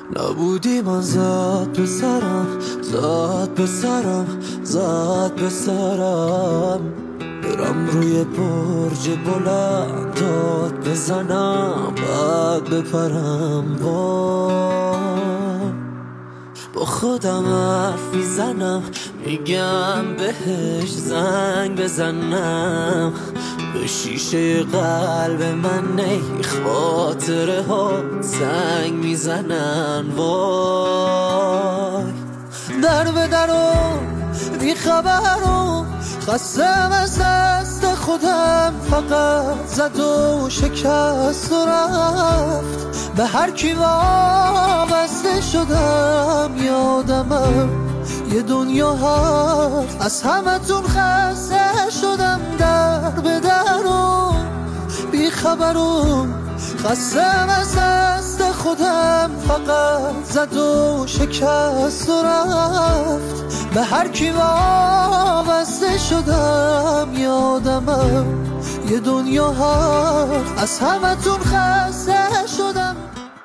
نبودی من زد به سرم، زد به سرم، زد به سرم. برم روی برج بلند داد بزنم بعد بپرم. با خودم حرف میزنم، میگم بهش زنگ بزنم. به شیشه قلب من ای خاطره ها زنگ میزنن. وای در به در و بی خبر و خستم از دست خودم، فقط زد و شکست و رفت. به هر کی وابسته شدم یادمم یه دنیا هست. از همتون خسته شدم، در به در و بی خبر و خستم از دست خودم، فقط زد و شکست و رفت. به هر کی وابسته شدم یادمم یه دنیا هست. از همتون خسته